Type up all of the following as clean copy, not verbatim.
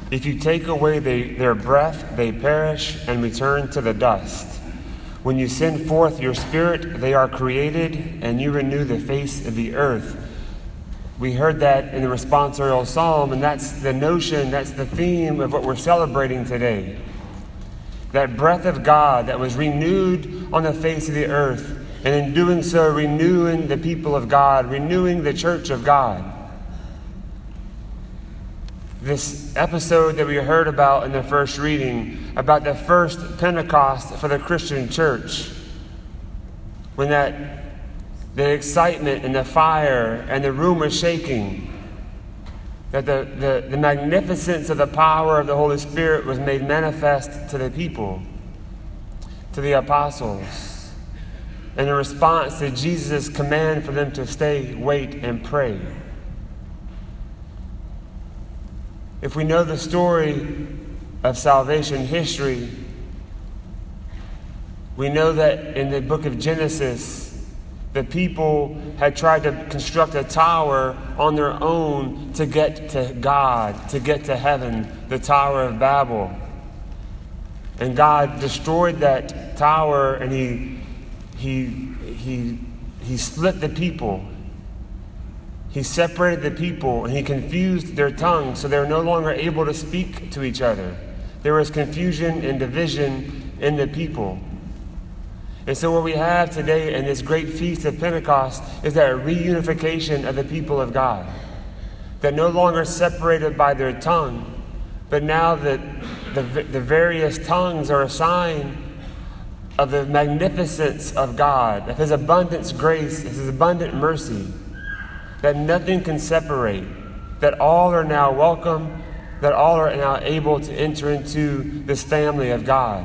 If you take away their breath, they perish and return to the dust. When you send forth your Spirit, they are created, and you renew the face of the earth. We heard that in the responsorial psalm, and that's the notion, that's the theme of what we're celebrating today. That breath of God that was renewed on the face of the earth, and in doing so, renewing the people of God, renewing the church of God. This episode that we heard about in the first reading, about the first Pentecost for the Christian church, when the excitement and the fire and the room was shaking, that the magnificence of the power of the Holy Spirit was made manifest to the people, to the apostles, in response to Jesus' command for them to stay, wait, and pray. If we know the story of salvation history, we know that in the book of Genesis, the people had tried to construct a tower on their own to get to God, to get to heaven, the Tower of Babel. And God destroyed that tower, and he split the people. He separated the people, and he confused their tongues, so they were no longer able to speak to each other. There was confusion and division in the people. And so what we have today in this great feast of Pentecost is that reunification of the people of God. That no longer separated by their tongue, but now that the various tongues are a sign of the magnificence of God, of His abundant grace, His abundant mercy, that nothing can separate, that all are now welcome, that all are now able to enter into this family of God.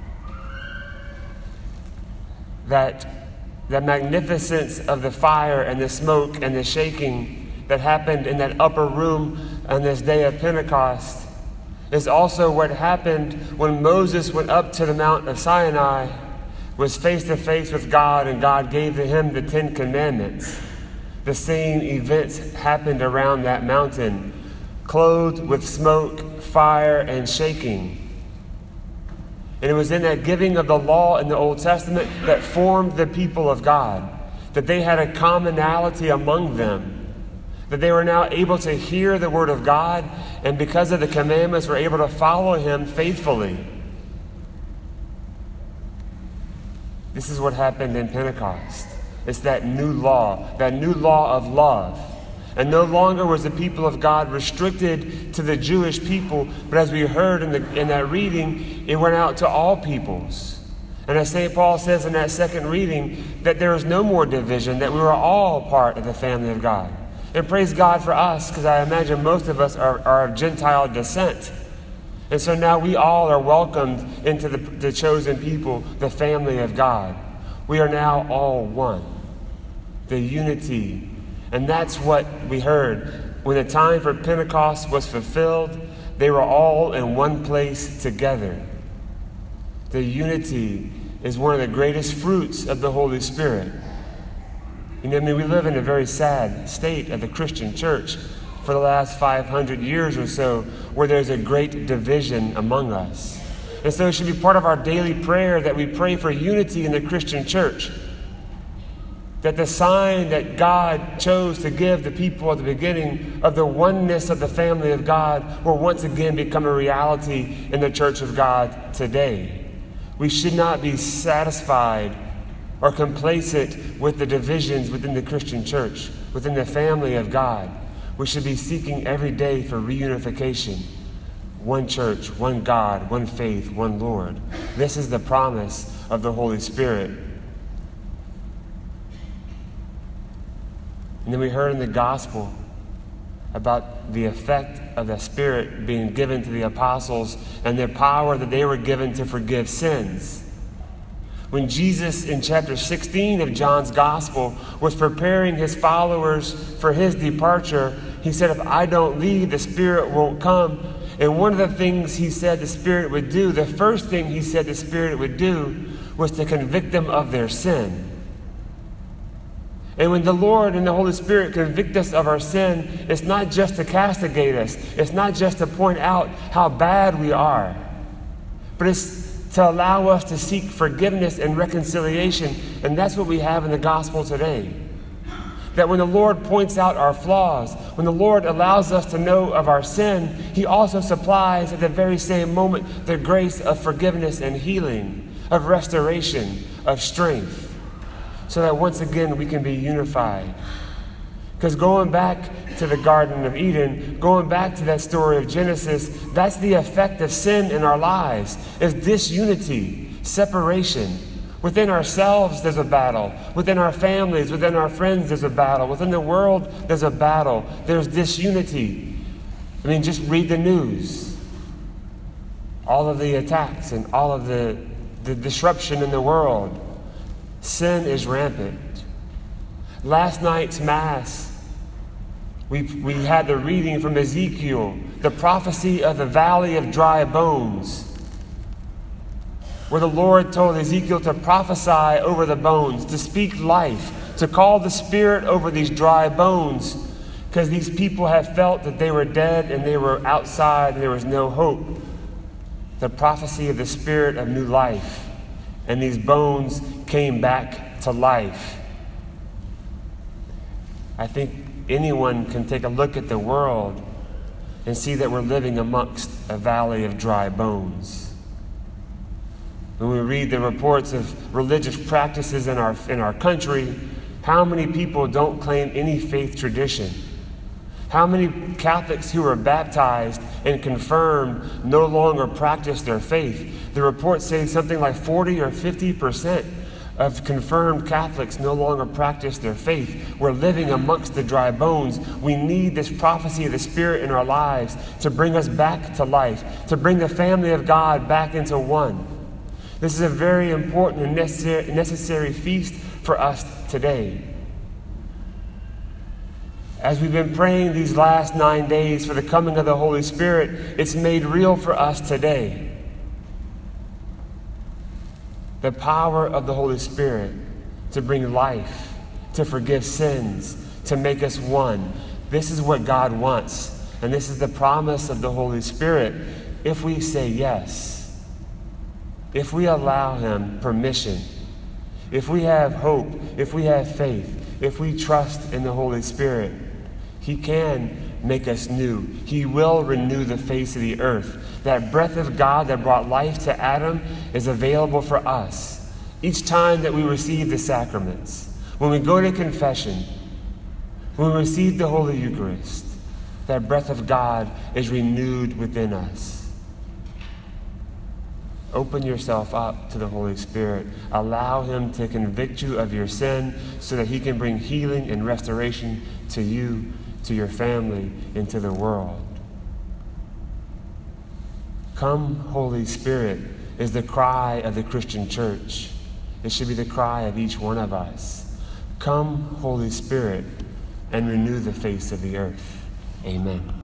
That the magnificence of the fire and the smoke and the shaking that happened in that upper room on this day of Pentecost is also what happened when Moses went up to the Mount of Sinai, was face to face with God, and God gave to him the 10 Commandments. The same events happened around that mountain, clothed with smoke, fire, and shaking. And it was in that giving of the law in the Old Testament that formed the people of God, that they had a commonality among them, that they were now able to hear the word of God, and because of the commandments were able to follow Him faithfully. This is what happened in Pentecost. It's that new law of love. And no longer was the people of God restricted to the Jewish people, but as we heard in that reading, it went out to all peoples. And as St. Paul says in that second reading, that there is no more division, that we are all part of the family of God. And praise God for us, because I imagine most of us are of Gentile descent. And so now we all are welcomed into the chosen people, the family of God. We are now all one. The unity. And that's what we heard. When the time for Pentecost was fulfilled, they were all in one place together. The unity is one of the greatest fruits of the Holy Spirit. We live in a very sad state of the Christian church for the last 500 years or so, where there's a great division among us. And so it should be part of our daily prayer that we pray for unity in the Christian church. That the sign that God chose to give the people at the beginning of the oneness of the family of God will once again become a reality in the church of God today. We should not be satisfied or complacent with the divisions within the Christian church, within the family of God. We should be seeking every day for reunification. One church, one God, one faith, one Lord. This is the promise of the Holy Spirit. And then we heard in the gospel about the effect of the Spirit being given to the apostles and the power that they were given to forgive sins. When Jesus, in chapter 16 of John's gospel, was preparing his followers for his departure, he said, if I don't leave, the Spirit won't come. And one of the things he said the Spirit would do, the first thing he said the Spirit would do, was to convict them of their sin. And when the Lord and the Holy Spirit convict us of our sin, it's not just to castigate us. It's not just to point out how bad we are. But it's to allow us to seek forgiveness and reconciliation. And that's what we have in the gospel today. That when the Lord points out our flaws, when the Lord allows us to know of our sin, He also supplies at the very same moment the grace of forgiveness and healing, of restoration, of strength, so that once again we can be unified. Because going back to the Garden of Eden, going back to that story of Genesis, that's the effect of sin in our lives, is disunity, separation. Within ourselves, there's a battle. Within our families, within our friends, there's a battle. Within the world, there's a battle. There's disunity. I mean, just read the news. All of the attacks and all of the disruption in the world. Sin is rampant. Last night's Mass, we had the reading from Ezekiel, the prophecy of the valley of dry bones, where the Lord told Ezekiel to prophesy over the bones, to speak life, to call the Spirit over these dry bones, because these people have felt that they were dead and they were outside and there was no hope. The prophecy of the Spirit of new life. And these bones came back to life. I think anyone can take a look at the world and see that we're living amongst a valley of dry bones. When we read the reports of religious practices in our country, how many people don't claim any faith tradition? How many Catholics who are baptized and confirmed no longer practice their faith? The reports say something like 40 or 50% of confirmed Catholics no longer practice their faith. We're living amongst the dry bones. We need this prophecy of the Spirit in our lives to bring us back to life, to bring the family of God back into one. This is a very important and necessary feast for us today. As we've been praying these last 9 days for the coming of the Holy Spirit, it's made real for us today. The power of the Holy Spirit to bring life, to forgive sins, to make us one. This is what God wants. And this is the promise of the Holy Spirit if we say yes. If we allow Him permission. If we have hope. If we have faith. If we trust in the Holy Spirit. He can make us new. He will renew the face of the earth. That breath of God that brought life to Adam is available for us. Each time that we receive the sacraments, when we go to confession, when we receive the Holy Eucharist, that breath of God is renewed within us. Open yourself up to the Holy Spirit. Allow Him to convict you of your sin so that He can bring healing and restoration to you, to your family, and to the world. Come, Holy Spirit, is the cry of the Christian church. It should be the cry of each one of us. Come, Holy Spirit, and renew the face of the earth. Amen.